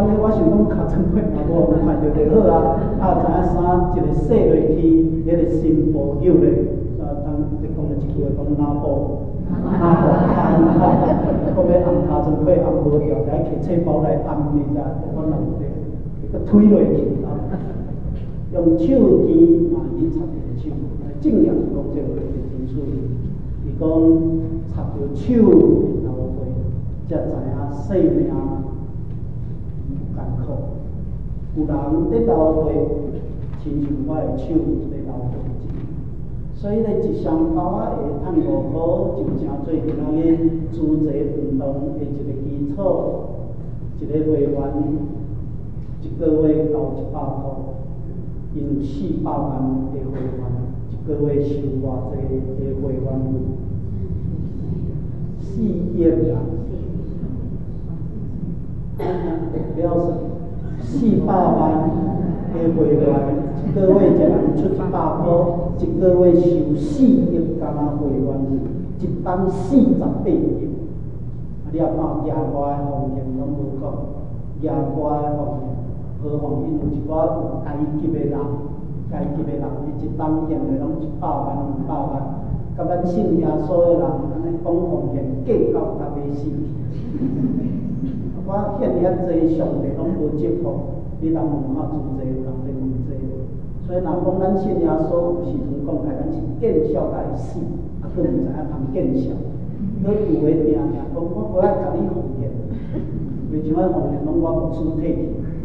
班的，我想讲尻川过嘛无看到就好啊。知影啥一个洗落去，迄个新保有咧，当你讲了一句话，讲哪步摊吼，讲要按尻川过按无掉，来摕册包来按你知，我人个推落去啊，用手机嘛去插着手，正言讲这话是真水。伊讲插着手流血，才知影生命艰苦。有人在流血，亲像我的手在流血。所以咧，一箱包啊会按5箍，就诚做今仔日资济运动的一个基础。一个会员一个月交100箍，因有400万的会员，一个月收偌济的会员费？4亿啊！不要说400万的会员，一个月一人出100箍，一个月收4亿干那会员费，一档48亿。你也看野外的风险拢无讲，野外的风险，何况因有一寡有阶级的人，伊一档现的拢100万、200万，甲咱信耶稣的人安尼讲风险，计到甲要死。我献遐济上帝拢无接福，你人问我自济，有人在问济。所以若讲咱信耶稣，有时阵讲起咱是见笑甲会死，啊，佫毋知影通见笑。佮有诶定定，讲我无爱甲你奉献，为像咱奉献拢我牧师摕去。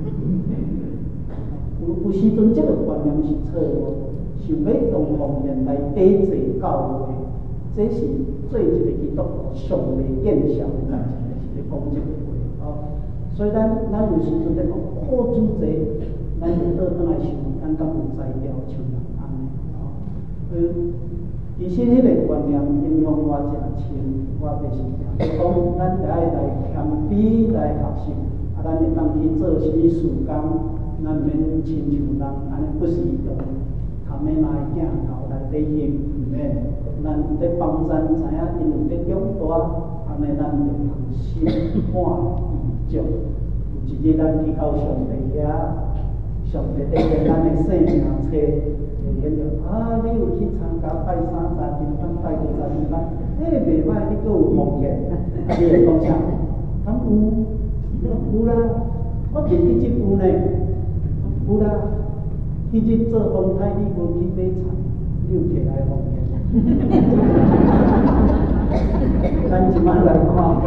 有时阵即个观念是错误，想要用奉献来抵制教会，这是做一个基督徒上未见效的代志，是咧讲即个话哦。所以咱有时阵咧讲好主济，咱就倒转来想，咱敢有才调像人安尼哦。其实迄个观念影响我诚深，我就是讲，讲咱就爱来谦卑来学习，啊，咱会当去做啥物事工，咱免亲像人安尼不是用头尾拿镜头来底翕，毋免，咱咧帮咱知影因为咧长大，安尼咱就通心满意足。有一日咱去到上帝遐，上帝咧给咱的生命册。显着啊！你有去参加拜3查经班、拜5查经班，袂歹，你阁有奉献，啊，你会讲啥？敢有啦，我袂记即有呢，有啦。迄日做风台，你无去买菜，你有摕来奉献。咱即摆来看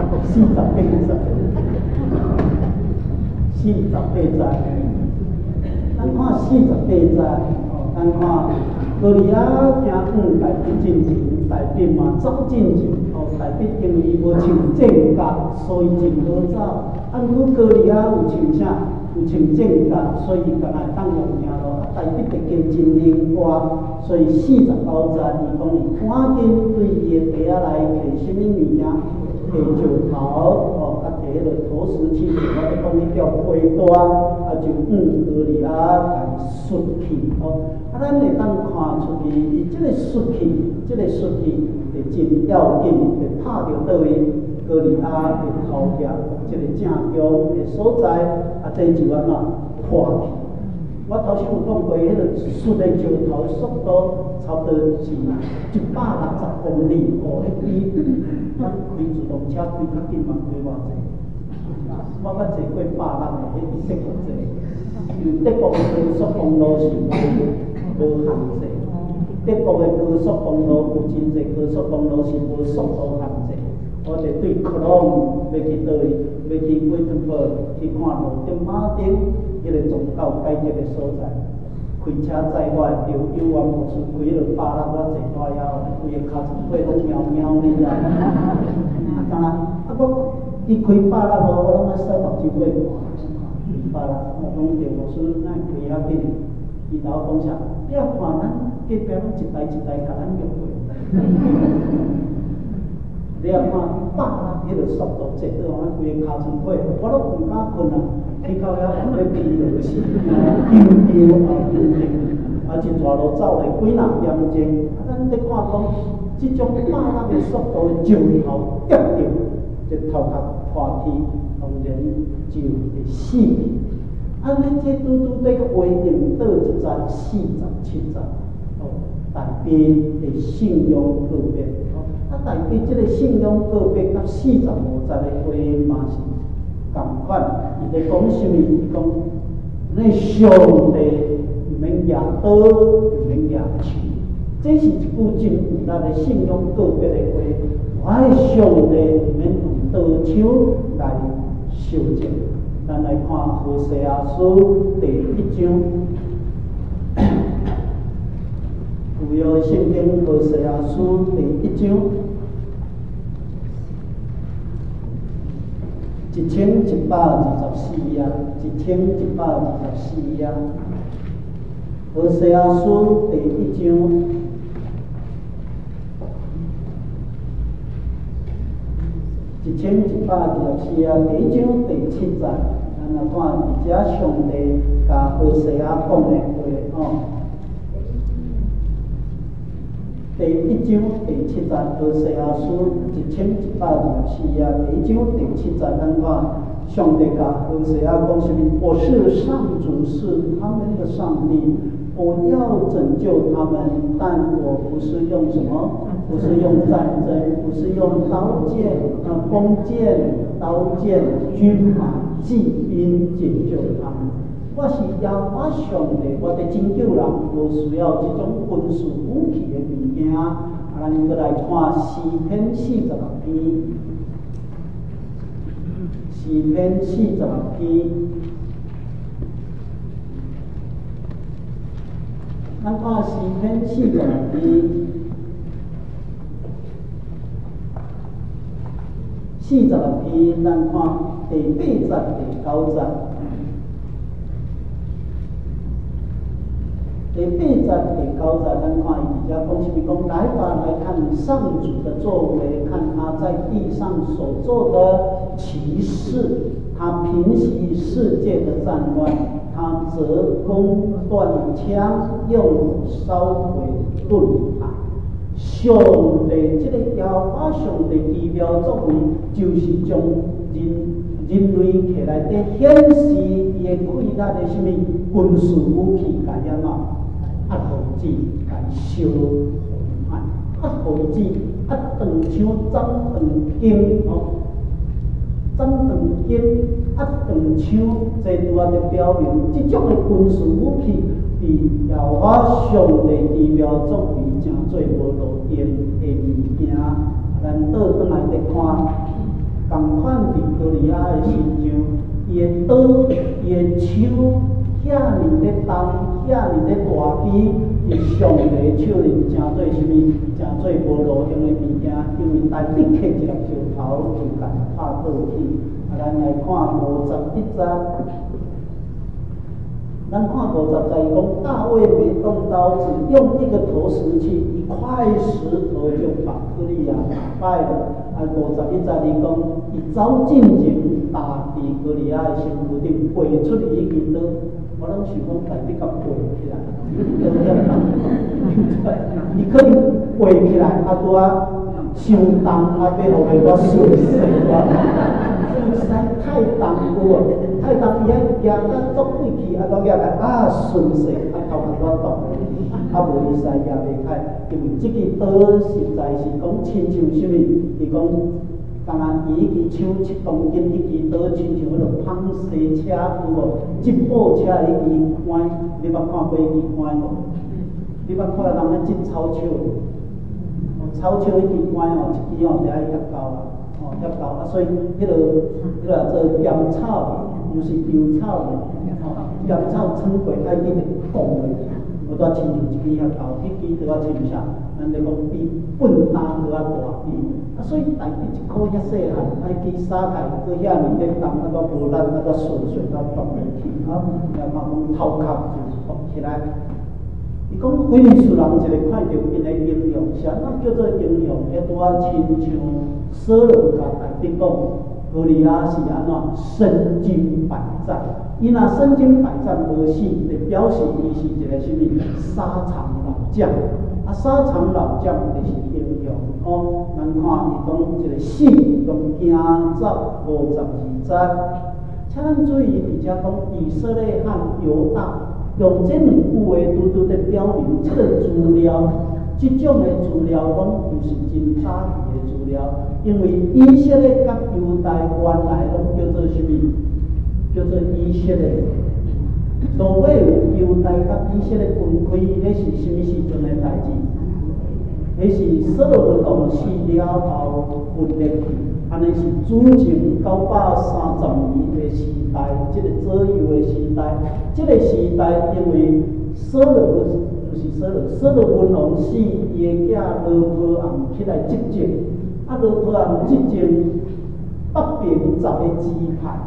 48章，咱看48章。咱看，哥利亚行大笔进前，大笔嘛走进前，大笔因为无穿正甲，所以真好走。啊，如果哥利亚有穿啥？有穿正甲，所以敢若当用行路。大笔就加真灵活，所以49章伊讲伊赶紧对伊的弟仔来摕什么物件？摕石头，甲摕迄个投石器，我咧讲迄叫飞大，啊就哥利亚甲伊摔去啊，咱会当看出去，伊即个摔去会真要紧，会拍着倒位哥利亚的头额，即个正中的所在，啊，这就安怎破去。我头先有讲过，迄个摔的石头速度差不多是160公里，迄比咱开自动车开较紧嘛，开偌济？我捌坐过160的，迄比德国济。因为德国的高速公路是无限制，德国的高速公路有真侪高速公路是无速度限制。我哋对克隆要去倒位，要去威顿堡去看路顶马顶迄个宗教改革的所在。开车载我的朋友我牧师开迄个160，我坐大腰，规个尻川尾拢喵喵哩啦。啊，干啊我伊开160我拢爱扫目睭尾看，160，我讲对牧师哪会开遐紧？伊头讲啥？你啊看咱隔壁拢一台一台甲咱约过。你啊看160迄个速度，坐到安规个尻川尾，我都唔敢困啊！去到遐往要飞落去，啊一带路走嘞几若点钟，啊咱咧看讲，即种160的速度的石头跌着，这头壳破去， 当然就会死去。安尼这拄拄在规定倒一章47章，大家的信仰个别，大家这个信仰个别甲45章的话嘛是同款，伊在讲什么？伊讲，那上帝毋免举刀，毋免举手，这是一句真有力的信仰个别的话。我的上帝毋免用刀手来修正。咱来看何西阿书第1章，旧约圣经何西阿书第1章1124页，1124页，何西阿书第1章。1124页第1章第7节，咱来看伫遮上帝甲何西阿讲的话第1章第7节，何西阿书1124页第1章第7节，咱看上帝甲何西阿讲什么？我是上主，是他们的上帝，我要拯救他们，但我不是用什么？不是用战争，不是用刀剑、弓箭、军马、骑兵拯救他们。我是耶和华上帝，我在拯救人，无需要这种军事武器的物件。咱再来看诗篇46篇，诗篇46篇，咱看诗篇46篇。46篇，咱看第8节、第9节。第8节、第9节，咱看伊伫遮讲什么？讲来吧，来看上主的作为，看他在地上所做的奇事。他平息世界的战乱，他折弓断枪，用火烧毁盾牌。上帝这个耶和华上帝奇妙作为，就是将人类起来底显示伊的伟大的什么军事武器，甲安怎压互伊甲烧毁坏，压互伊断枪斩断筋斩断筋压断枪，这拄仔就表明这种的军事武器，比耶和华上帝奇妙作为真做无路用的物件。咱倒转来再看。同款伫歌利亚的身上，伊的刀、伊的手，遐尔咧重，遐尔咧大支，伫上帝手里诚做什么？诚做无路用的物件，因为台笔刻一粒石头就甲拍倒去。咱来看51节。咱看50节，伊讲大卫没动刀子，用一个投石器，一块石头就把歌利亚打败了。51节伊讲，伊走进前打伫歌利亚的身躯顶，背出伊支刀。我拢想讲，大笔甲背起来，刀遐重，伊可以背起来，拄啊伤重，要互我顺势实在太重久啊！太重，伊遐举甲足贵气，搁举来顺势，头壳我动，无伊使举袂开，因为即支刀实在是讲亲像什么？伊讲，敢若伊支枪7公斤，一支刀亲像迄落纺车车有无？吉普车迄支管，你捌看过迄支管无？你捌看人咧织草手？草手迄支管一支伫遐夹到啊！夹到所以迄落做甘草，又是稻草甘草穿过爱记得讲落去，无多亲像一支遐高，迄支刀亲像咱咧讲比笨担搁大支，所以大支一颗遐细汉，爱去撒开搁遐尔咧重，无力，顺动落去，然后看头壳就是动起来。伊讲，威尼斯人一个看到因的英雄，啥物叫做英雄？迄拄仔亲像索罗甲大笔讲，歌利亚是安怎身经百战？伊若身经百战无死，就表示伊是一个什么沙场老将？沙场老将就是英雄。 哦，咱看伊讲一个死，用惊走52载。请咱注意，而且讲以色列和犹大用这两句话，拄拄在表明这个资料，这种的资料拢不是真早期的资料，因为以色列甲犹大原来拢叫做什么？叫做以色列。落尾有犹大甲以色列分开，迄是什么时阵的代志？迄是所罗门王死了后分裂去。安尼是主前930年的时代，这个左右的时代，这个时代因为所罗门王死，伊的囝罗波暗起来执政，罗波暗执政，北平10个支派，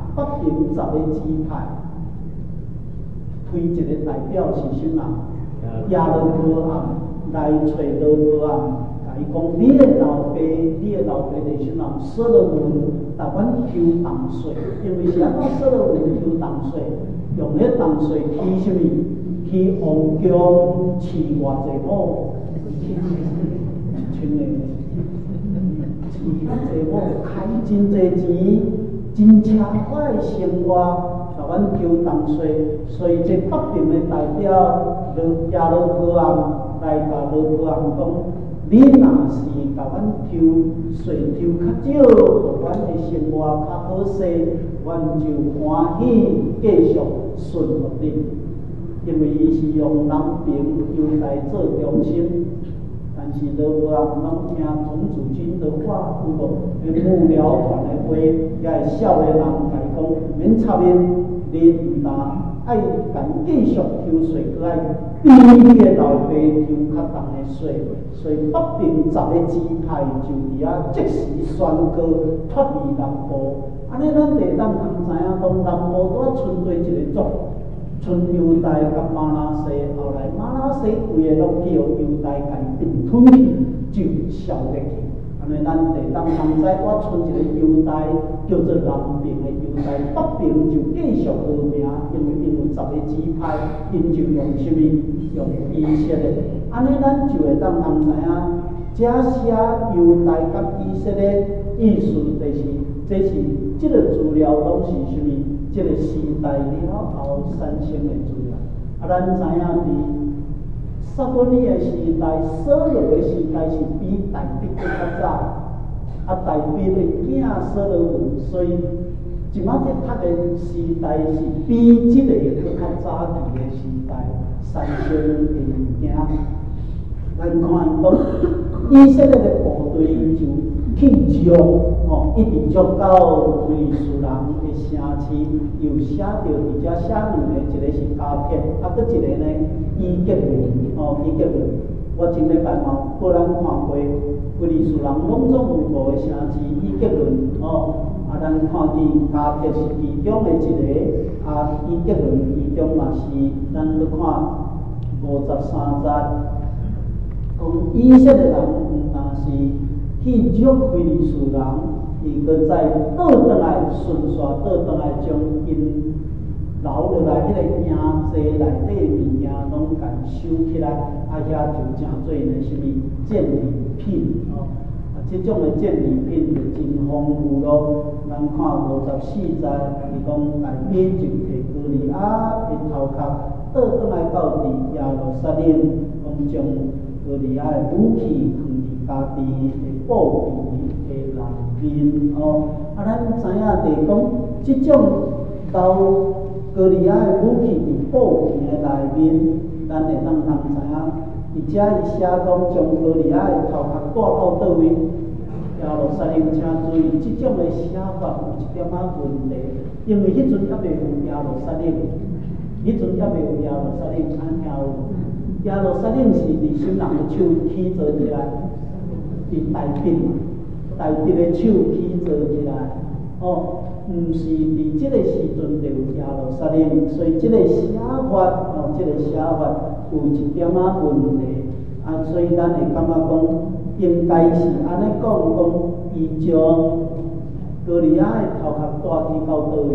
推一个代表是什么人？亚罗波暗来找罗波暗。伊讲，你的老爸是什么？所罗门台阮抽重税，因为是安怎所罗门抽重税？用迄重税去什么？去王宫饲偌济某，一群的饲偌济某，开真济钱，真奢华的生活，台阮抽重税，所以这北平的代表亚罗波暗来甲罗波暗讲。你若是甲阮抽税抽较少，互阮的生活较好势，阮就欢喜继续顺服你。因为伊是用南平犹大做中心，但是罗波暗拢听童子军的话，有无？迄幕僚团的话，也会少年人甲伊讲，免插因，你毋但爱甲继续抽税，佮爱。比你的老爸抽较重的税，所以北平10个支派就伫遐即时宣告脱离南部。安尼咱地当通知影，讲南部拄剩对一个族，剩犹大甲玛拿西，后来玛拿西规个拢叫犹大甲伊并吞去，就消灭去。安尼咱地当通知，拄剩一个犹大，叫做南平的犹大，北平就继续和平，因为10个支派，因就用什么？用以色列，安尼咱就会当通知影，这写犹大甲以色列意思，就是这是这个资料拢是什么？这个时代了后产生的资料。咱知影伫撒母耳的时代、扫罗的时代是比大卫更较早，大卫的囝扫罗门，所以即摆这读的时代是比这个更较早期的时代。产生的物件，咱看讲，以色列的部队就去捉，一直捉到非利士人的城市，又写着伫遮写两个，一个是加帖，搁一个呢以革伦，以革伦。我前礼拜嘛，个人看过非利士人拢总有5个城市，以革伦，咱看见加帖是其中的一个，以革伦其中嘛是，咱去看。53节，讲以色列人但是去捉非利士人，伊搁再倒转来顺续倒转来将因留落来迄个营寨内底物件拢甲收起来，遐就诚做呢什么战利品这种的战利品就真丰富咯。咱看54节，伊讲大卫就摕歌利亚的头壳。倒转来到伫耶路撒冷，讲将歌利亚的武器放伫家己的布皮的内面咱知影就是讲，即种留歌利亚的武器伫布皮的内面，咱会当知影，而且伊写讲将歌利亚的头壳带到倒位。耶路撒冷，请注意，即种的写法有一点仔问题，因为迄阵还袂有耶路撒冷。迄阵还袂有耶路撒冷，听有？耶路撒冷是伫什人的手起做起来？伫大直的手起做起来，毋是伫即个时阵就有耶路撒冷，所以即个写法，即个写法有一点仔问题，所以咱会感觉讲，应该是安尼讲，伊将歌利亚的头壳带去到倒位？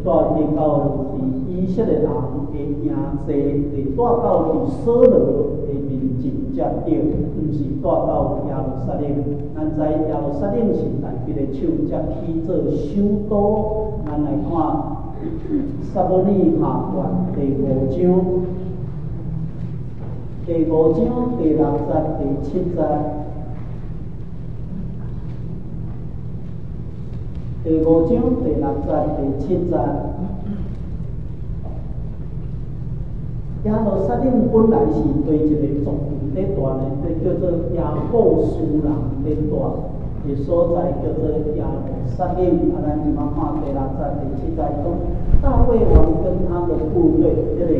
带去到伫以色列人的营寨，会带到伫所罗的面前才对，毋是带到耶路撒冷。咱知耶路撒冷是大卫的手才起做首都。咱来看撒母耳下传第5章，第5章第6节、第7节。第5章第6節、第7節，耶路撒冷本來是對一個族群在住呢，叫做亞布斯人在住嘅所在，叫做耶路撒冷。咱今仔看第6節、第7節講，大衛王跟他的部隊，即個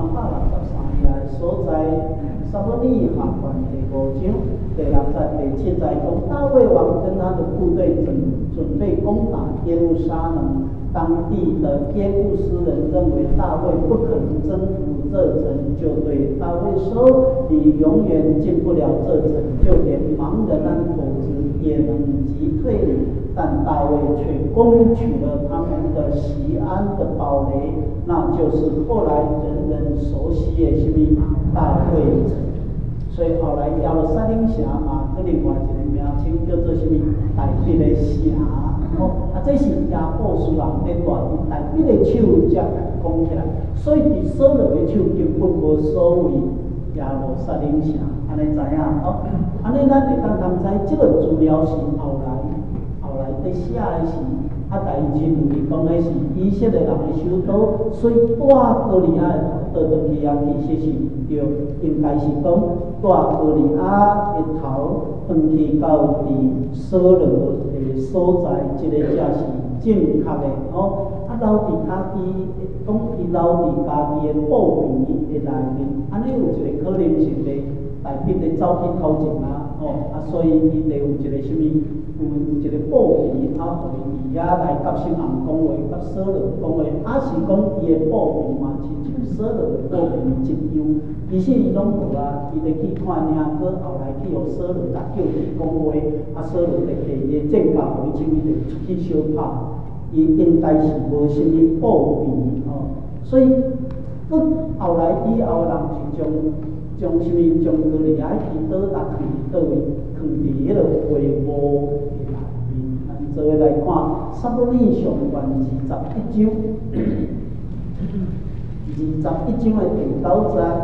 363年所在，撒母耳下傳第5章第6節、第7節講，大衛王跟他的部隊準備攻打耶路撒冷。當地的耶布斯人認為大衛不可能征服這城，就對大衛說：“你永遠進不了這城，就連盲人和狗子也能擊退你。”但大衛卻攻取了他們的錫安的堡壘，那就是後來人人熟悉的什麼大衛城。所以後來耶路撒冷城嘛，佢另外一個名稱叫做什麼大衛的城。這是亞布斯人在住，大衛的手才講起來，所以佇所羅的手根本無所謂耶路撒冷城，安尼知影哦？安尼咱會當通知，這個資料是後來在寫的是，大家認為講的是以色列人的首都，所以帶歌利亞倒轉去啊，其實是唔對，應該是講帶歌利亞的頭轉去到佇所羅的所在，這個才是正確的哦。留佇家己，講伊留佇家己的布棚的內面，安尼有一個可能性咧，大衛咧走去偷情啊，所以伊就有一個什麼，有一個布棚啊，互伊遐來甲新人講話，甲所羅講話，是講伊的布棚嘛，是像所羅的布棚一樣，其實伊攏無啊，伊咧去看領，過後來去互所羅甲叫伊講話，所羅咧摕伊的證據回請伊就出去相拍。伊應該是無什麼布棚所以後來以後人就將什麼將歌利亞去倒落去倒位，放佇迄個會幕的內面。咱做來看撒母耳上傳21章，21章的第9節。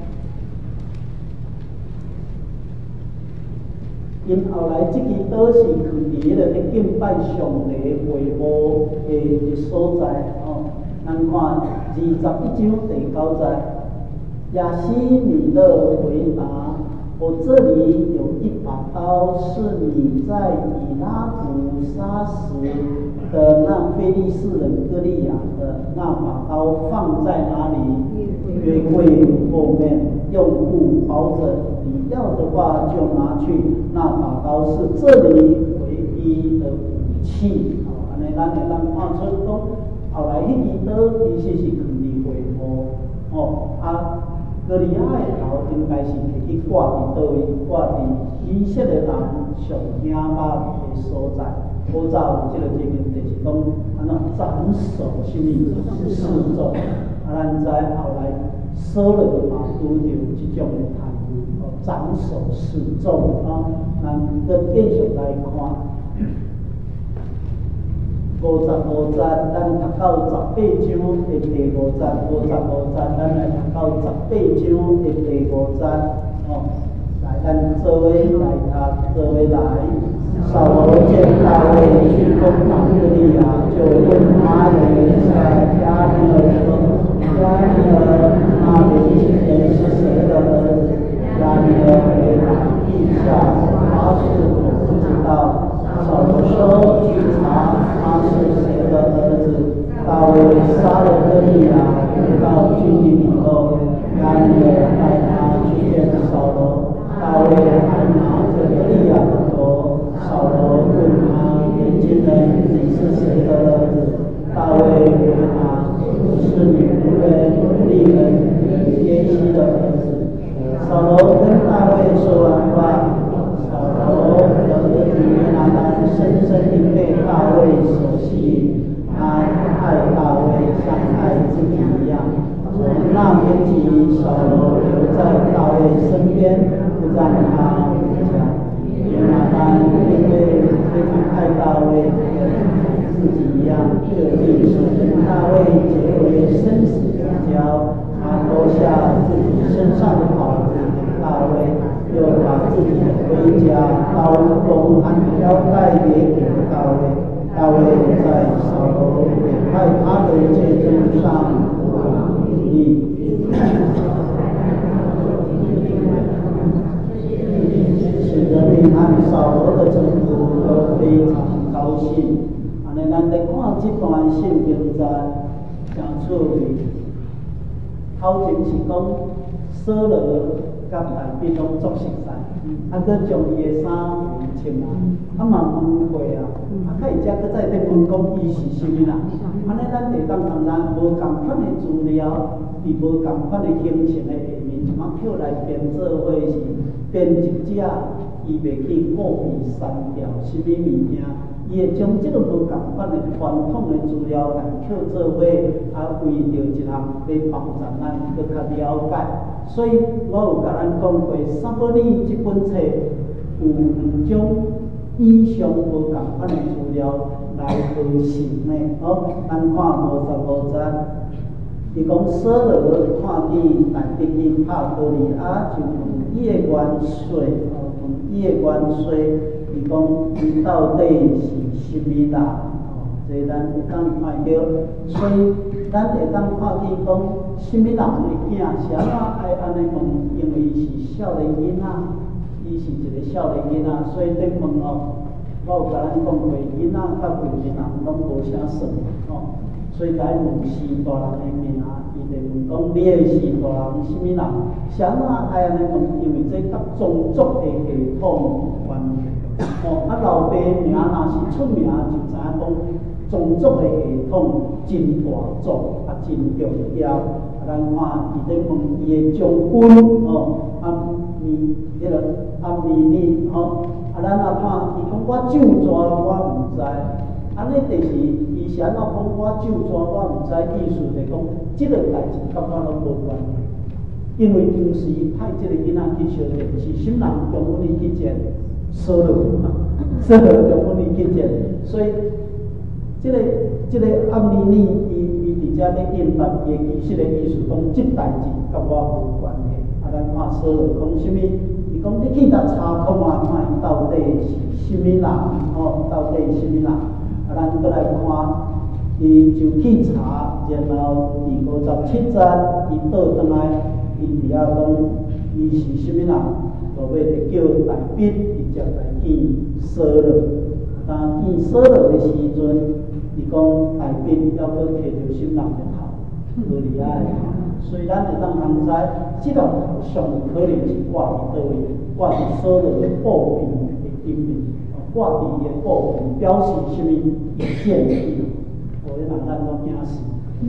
因後來這支島是放佇迄個咧敬拜上帝會幕的所在咱看21章第9節，亞希米勒回答：“我這裡有一把刀，是你在以拉卜殺死的那非利士人歌利亞的那把刀，放在哪裡？約櫃後面，用布包着。你要的話就拿去。那把刀是這裡唯一的武器。”安尼咱會當看出講，後來迄支刀其實是放佇會幕歌利亞的頭應該是摕去掛佇倒位，掛佇以色列人上驚捌的所在。古早有這個經驗，就是講安怎斬首什麼示眾。咱知後來所羅嘛拄着這種的態度，斬首示眾咱跟繼續來看。55節，咱讀到18章的第5節，55節，咱來讀到18章的第5節。來，咱做伙來讀，做伙來。掃羅見大衛去攻打歌利亞，就問他的兒子押尼珥說：“押尼珥，那年輕人是誰的兒子？”押尼珥回答：“陛下，他是我不知道。”掃羅說：“去查他是誰的兒子。”大衛殺了歌利亞，回到軍營以後，押尼珥帶他去見掃羅。大衛還拿着歌利亞的頭。掃羅問他：“年輕人，你是誰的兒子？”大衛回答：“我是你僕人利人耶西的兒子。”掃羅跟大衛說完話，掃羅的兒子約拿單深深地被大衛所吸引，他愛大衛， 扫罗留在大卫身边，不让他回家。约拿单因为非常爱大卫，自己一样特地跟大卫结为生死之交。他脱下自己身上的袍子给大卫，又把自己的盔甲、刀弓和腰带也给大卫。大卫在扫罗委派他的见证上努力。人民和扫罗的臣仆都非常高兴。安尼，咱来看这段圣经在讲出去，头前是讲扫罗甲大卫拢作熟识，佮将伊的衫穿啊，嘛问过啊，较伊才佮再咧问讲伊是啥物人。安尼，咱会当当然无共款的资料，伊无共款的形成的下面，就通捡来编做伙是编辑者。伊袂去故意删掉什么物件，伊会将即个无共款的传统的资料来捡做伙，啊，为着一项要帮助咱搁较了解。所以我有甲咱讲过，《撒母耳》即本册有2种以上无共款的资料来合成的。咱看55节，伊讲扫罗看见大卫去拍歌利亚，就问伊的元帅。伊的元帅，伊讲伊到底是什么人？这咱会当看到，所以咱会当看见讲什么人的囝，是安怎爱安尼问？因为伊是少年囡仔，伊是一个少年囡仔，所以咧问我有甲咱讲过，囡仔甲大人拢无啥算所以来问是大人的名，伊就问讲你的是大人什么人？是安怎爱安尼问？因为这甲种族的系统有关系。老爸名若是出名，就知影讲种族的系统真大组，真重要。咱看伊咧问伊的将军暗尼尼咱也看伊讲我就怎我毋知。安尼就是伊是安怎讲我就怎我毋知，意思就是讲，即个代志甲我拢无关系，因为当时派即个囡仔去相见，是什人将阮伊去见？扫罗将阮伊去见，所以即个暗尼尼伊伫遮咧应答伊其实的意思讲，即代志甲我无关系。咱看扫罗讲什么？伊讲你去甲查看啊，看伊到底是什么人到底是什么人？咱搁来看，伊就去查，然后第57节，伊倒转来，伊伫遐讲伊是什么人，落尾就叫大卫直接来见扫罗。当见扫罗的时阵，伊讲大卫要搁摕着什么人的头，歌利亚的头，所以咱会当通知，即个头上可能是挂伫倒位，挂伫扫罗的布边的顶面。挂伫伊的布边，表示什么意见？迄人咱都惊死。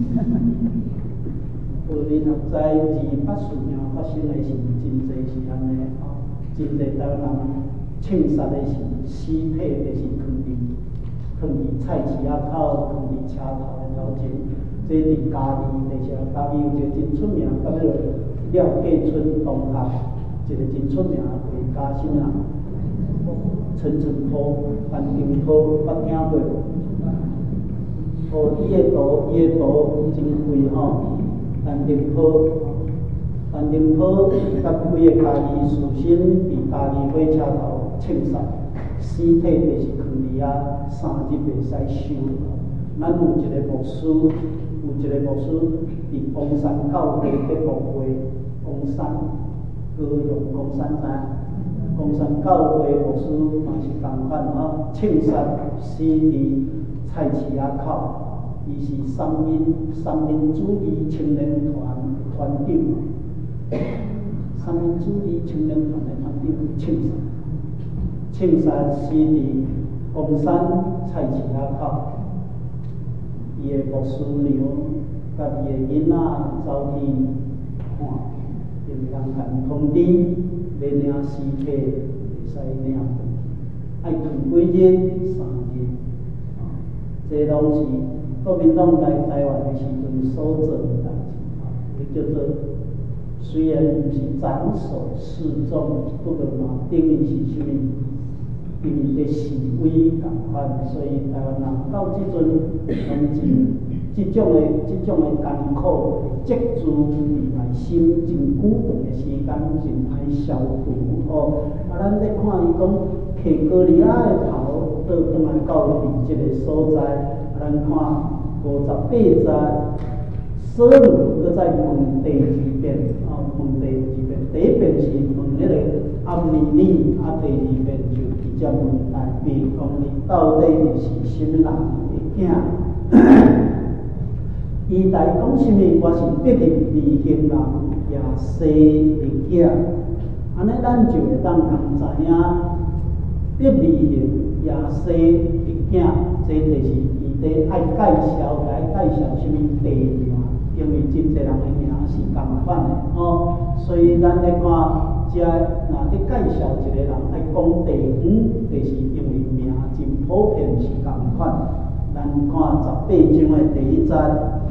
有恁若知28事件发生的是真侪是安尼真侪台湾人庆杀的是尸体，就是放伫菜市仔口，放伫车头的头前。这伫嘉义，就是嘉义有一个真出名，叫做廖继春同学，一个真出名的画家，什么人？陈澄波、范定波，捌听过无？伊的图真贵范定波甲几个家己士绅伫嘉义火车头枪杀，尸体就是放伫遐3日袂使收。咱有一个牧师伫凤山教会伫牧会，凤山高雄凤山站。凤山教会牧师嘛是同款枪杀死伫菜市仔口，伊是三民主义青年团团长，三民主义青年团的团长枪杀死伫凤山菜市仔口，伊的牧师娘甲伊的囡仔走去看，因为人限通知。要领尸体，袂使领，爱存几日？3日。这拢是国民党来台湾的时阵所做的代志，叫做虽然不是长手示众，不过嘛，等于是什么？因为示威同款，所以台湾人到即阵拢真即种的艰苦积聚伫内心，真久长的时间，真爱消除哦。咱咧看伊讲，摕高丽仔的头倒转来到伫即个所在，咱看58节。所罗搁再问第二遍，问第二遍，第一遍是问迄个阿米尼，第二遍就直接问大卫，讲你到底是什么人的囝？伊来讲什么？我是必定利行人耶西的囝。安尼咱就会当通知影，必利行耶西的囝，这就是伊伫爱介绍，介绍什么地名。因为真侪人的名是共款的哦，所以咱咧看，遮若咧介绍一个人爱讲地方，就是因为名真普遍是共款。咱看18章的第1节，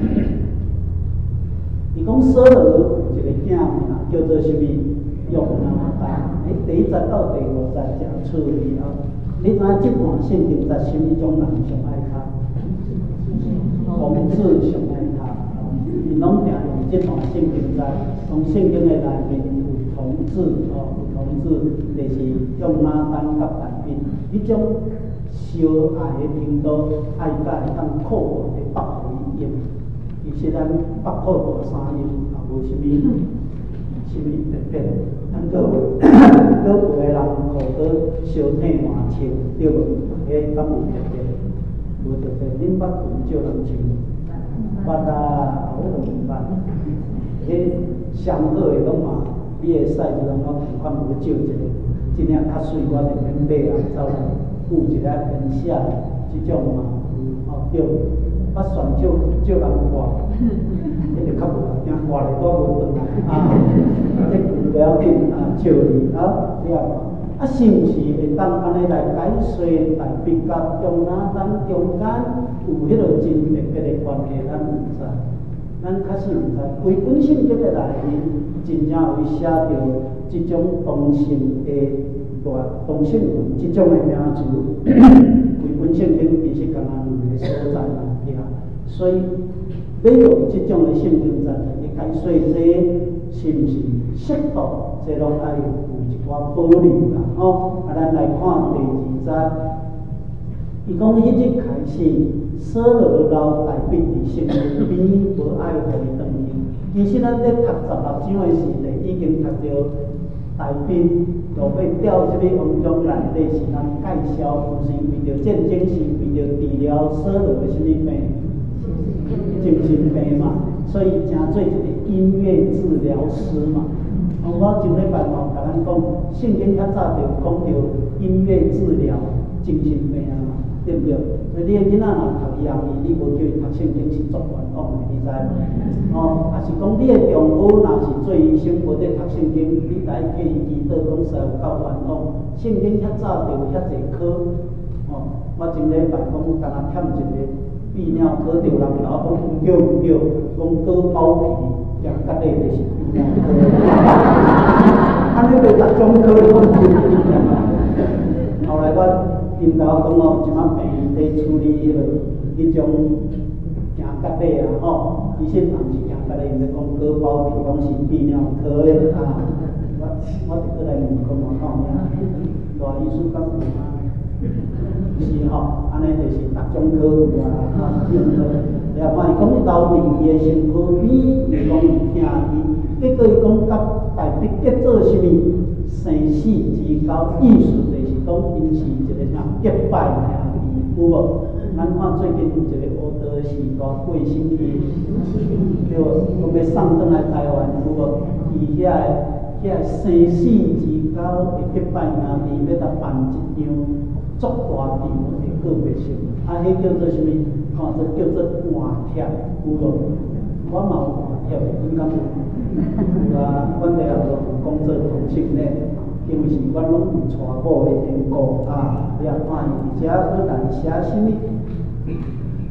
伊讲所罗有一个囝名叫做什么？约拿单。第1节到第5节真趣味哦。你知影即段圣经在什么种人上爱读？王子上爱读。因拢定用即段圣经在，讲圣经的内面有同志有同志，就是约拿单甲大卫，迄种相爱的程度，爱甲会当靠过的北回应。其实咱北靠大三音也无啥物特别，咱各有的人靠过相挺换穿，对无？迄敢有特别？无特别，恁捌有少人穿？捌啊，我都明白。迄上好的拢嘛，你会使就让我同款无少一个，真正较水我就免买啊，走来附一个天下，即种嘛，对。捌选少人挂，迄就较无惊挂咧带无转来这不要紧笑你了。是毋是会当安尼来解说大卫甲约拿单中间有迄个真特别的关系？咱毋知，咱确实毋知。为本圣经的内面，真正有写着即种同性即种的名字，为本圣经其实刚刚两个所在啦，所以要用即种的圣经才去解说这是毋是适当，这拢爱有一寡保留啦。咱来看第2节，伊讲迄日开始，所罗老大卫伫身边无爱互伊转去。其实咱咧读16章的时阵，已经读到大卫落要调即个王中内底是咱介绍，毋是为着战争，是为着治疗所罗的什么病？精神病嘛，所以成做一个音乐治疗师嘛。我前礼拜嘛，甲咱讲，圣经较早就讲到音乐治疗精神病嘛，对不对？所以你的囡仔若读医学院，你无叫伊读圣经是作冤枉的，你知无？也是讲你的丈夫若是做医生，无得读圣经，你来替伊祈祷，讲实有够冤枉。圣经较早就有遐济科，我前礼拜讲，敢若欠一个泌尿科着人老讲叫，讲割包皮。讲甲你就是泌尿科，安尼就逐种科拢有。后来我因头讲即摆病在处理迄种行甲你其实人是行甲你，因咧讲割包皮，讲是泌尿科的我就过来问讲我讲咩？大医师讲有啊，是安尼就是逐种科有啊，了看伊讲留伫伊的身躯边，伊讲伊听伊，结果伊讲甲大卫结做什么生死之交，意思就是讲因是一个啥结拜兄弟，有无？咱看最近有一个乌道是大过身去，对无？讲要送转来台湾，有无？伊遐生死之交会结拜兄弟，要甲办一场足大场的告别式，迄叫做什么？看这叫做换帖，有无？我嘛有换帖，应该有。有啊，阮大学有讲做同性恋，因为是阮拢有娶某的缘故了看伊遮佫来写什么？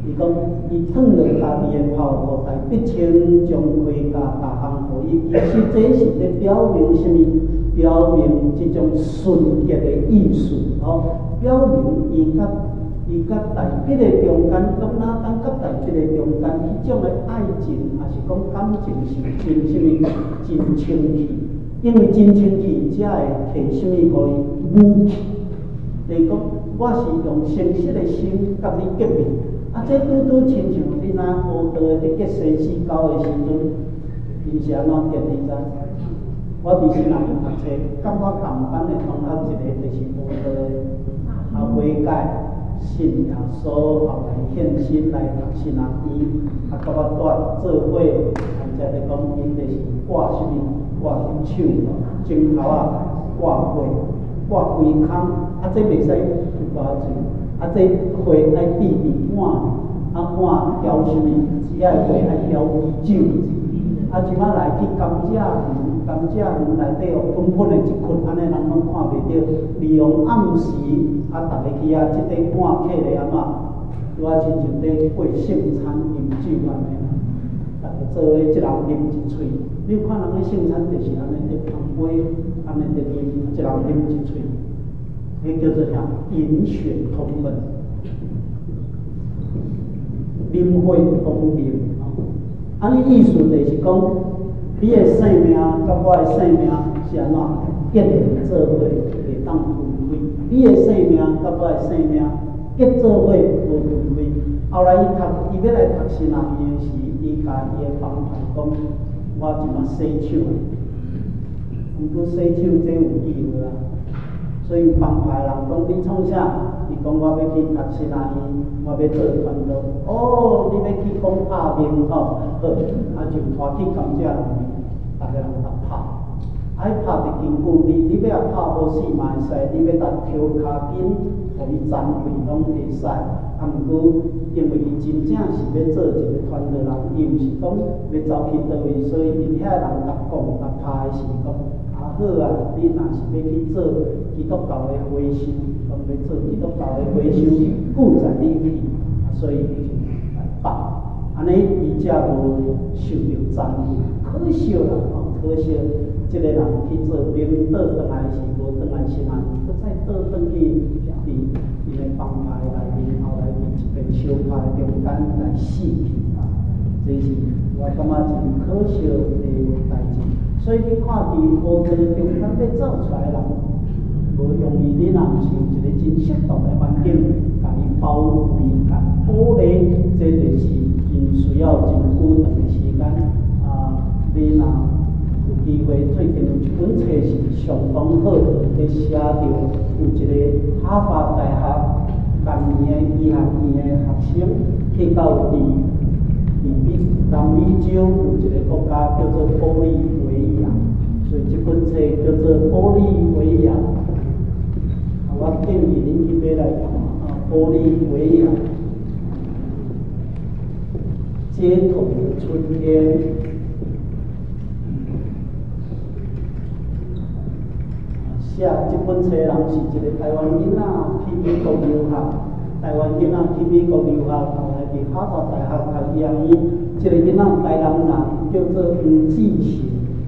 伊讲伊创了家己的炮号，台北清将盔甲大项互伊，其实这是咧表明什么？表明这种纯洁的意思，表明伊甲台北的中间，讲哪当甲台北的中间，迄种的爱情，也是讲感情是真什么真清气，因为真清气才会摕什么互伊武器。就是讲，我是用诚实的心甲你结盟，这拄拄亲像你若学道伫结生死交的时阵，因是安怎结你知？我伫新南读册，甲我同班的同学一个就是学道的，悔改信耶稣，后来献身来读新南医，甲我带做伙，才咧讲因就是挂什么挂手镜头挂花。挂规空，这袂使挂水，这花爱滴满，满雕什么？只爱花爱雕酒。即摆来去甘蔗园，甘蔗园内底有粉粉的一群，安尼人拢看袂到。利用暗时，逐个去即块碗客咧安怎？拄亲像咧过圣餐饮酒安尼，逐个做伙一人啉一喙。你看人咧圣餐就是安尼伫旁杯，安尼伫啉，一人啉一喙。迄叫做啥？饮血同门，啉血同命。安尼意思就是讲，你的性命甲我的性命是安怎结连做伙，袂当分开。你的性命甲我的性命结做伙无分开。后来伊要来读新南医的时，伊甲伊的帮派讲，我即马洗手啊，毋过洗手这有意无啦。所以帮派人讲你创啥？伊讲我要去读新南医，我要做传道。你要去讲拍面好，就拖去甘蔗园，大家人来拍。拍得真久，你要拍好势嘛会使，你要搭抽骹筋，互伊站位拢会使。毋过因为伊真正是要做一个传道人，伊毋是讲要走去倒位，所以因遐人甲拍的是讲。好你若是要去做基督教的回收，讲要做基督教的回收，故在你去，所以伊就来放。安尼伊才无受到赞誉，可惜啦，可惜，这个人去做兵，倒转来是无转来心安，搁再倒转去伫伊个帮派内面，后来伫一个小派中间来死去啊！这是我感觉真可惜的代志。所以你看伫学道中间要走出来的人，无容易。你若毋是有一个真适当的环境，甲伊包围、甲保护，这就是真需要真久长的时间。你若有机会，最近有一本册是相当好，咧写着有一个哈佛大学今年医学院的学生去到南美洲有一个国家叫做玻利维亚，所以这本册叫做《玻利维亚》。我建议恁去买来看玻利维亚街头的春天。写这本册的人是一个台湾囡仔去美国留学，台湾囡仔去美国留学，后来伫哈佛大学读医学院。这个囡仔台南人叫做黄志成，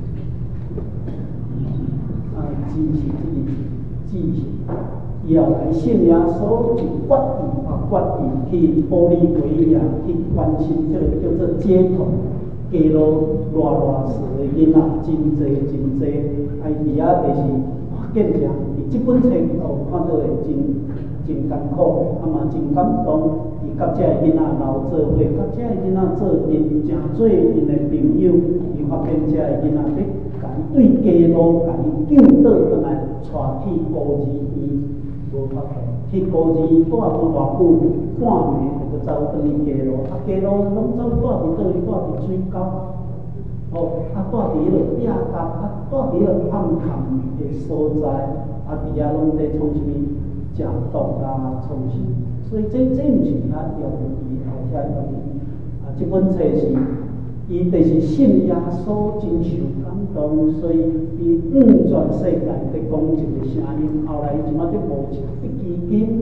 志成，伊后来信耶稣就决意去玻利维亚去关心这个叫做街头街路热死的囡仔，真济。伊伫遐就是见证，伫这本册看到的真艰苦，嘛真感动。伊甲这个囡仔留做伙，甲这个囡仔做阵，诚做因的朋友。伊发现这个囡仔要甲伊对街路，甲伊救倒转来，带去孤儿院，无法度去孤儿院住无偌久，半暝就走转去街路，街路拢走住伫倒位，住伫水沟。住伫迄落野角，住伫迄落暗坎的所在，伫遐拢在创什么食毒创什么，所以这毋是较容易后遐容易。这本册是伊就是信耶稣真受感动，所以伊全世界在讲一个声音。后来伊即马在募一笔基金，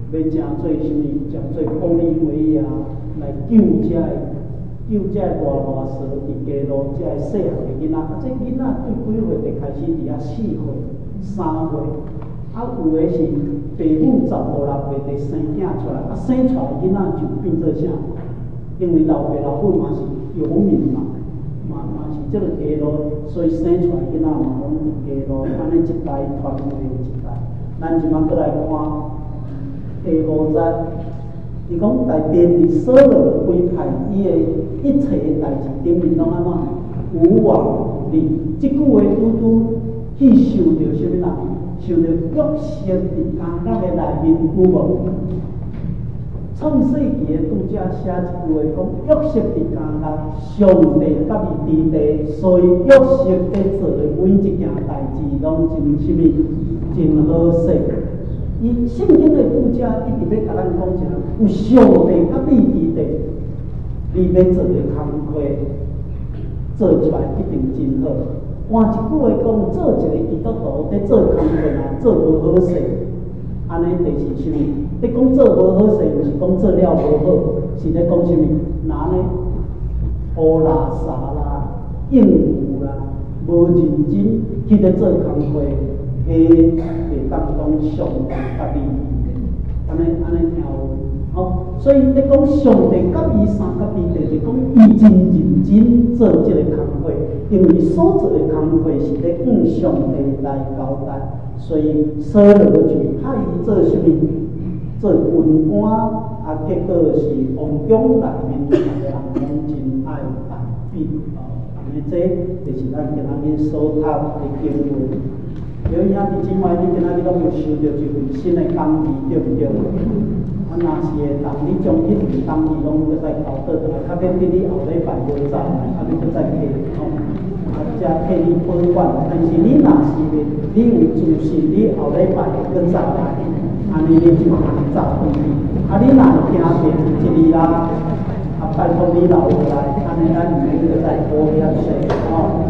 要正做什么？正做玻利维亚来救这大罗蛇伫街路这细汉的囡仔，这囡仔对几岁就开始伫遐4岁、3岁，有的是父母15、16岁就生囝出来，生出来囡仔就变做啥？因为老爸老母嘛是游民嘛是这个街路，所以生出来囡仔嘛拢伫街路，安尼一代传过一代。咱即马过来看第5节。伊讲大便是所有的规派，伊的一切的代志顶面拢安怎无往不利。即句话拄拄去受着什么啦？受着约瑟伫家家的内面有无？创世纪的拄则写一句话讲，约瑟伫家家，上帝甲伊伫地，所以约瑟在做的每一件代志拢真什么？真好势。伊圣经的拄则一直要甲咱讲一下，有上帝甲你伫地，你要做的工课，做出来一定真好。换一句话讲，做一个基督徒在做工课啊，做无好势，安尼就是什么？你讲做无好势，毋是讲做了无好，是咧讲什么？拿呢，乌啦、沙啦、应付啦，无认真去咧做工课。会当讲上帝甲你，安尼听有吼，所以你讲上帝甲伊三甲你，就是讲伊真认真做这个工课，因为所做的工课是咧向上帝来交代，所以所罗就派伊做什么？做军官，结果是王宫内面逐个人拢真爱大比安尼这就是咱今仔日所读的经文。有影伫即摆，你今仔日拢有收到一份新的工艺，对不对？若是会当，你将迄份工艺拢搁再交倒来，较免比你后礼拜无走来，你搁再摕吼，才替你保管。但是你若是你有自信，你后礼拜会搁走来，安尼你就走回去。你若惊病一二啦，拜托你留下来，安尼咱毋免搁再保险些吼，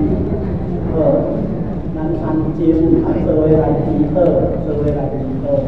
咱按节目做伙来祈祷，做伙来祈祷。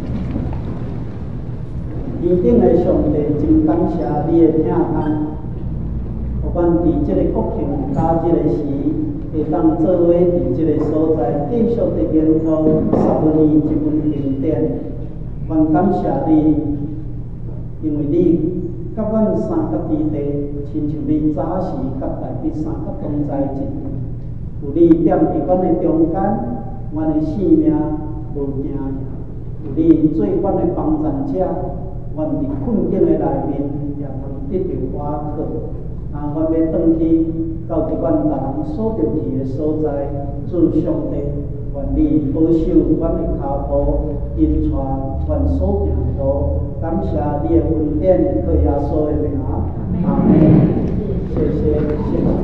天顶的上帝，真感谢你的听安，有阮伫即个国庆加即个时，会当做伙伫即个所在继续的研讨12年一份经典。阮感谢你，因为你甲阮三甲伫地，亲像你早时甲大笔三甲同在一起。有你踮伫阮的中间，阮的性命无惊吓；有你做阮的帮助者，阮伫困境的内面也通得到瓦靠。阮要转去到伫阮逐人所着去的所在，主上帝，愿你保守阮的脚步，引带阮所行的路。感谢你的恩典，靠耶稣的名，阿门。谢谢。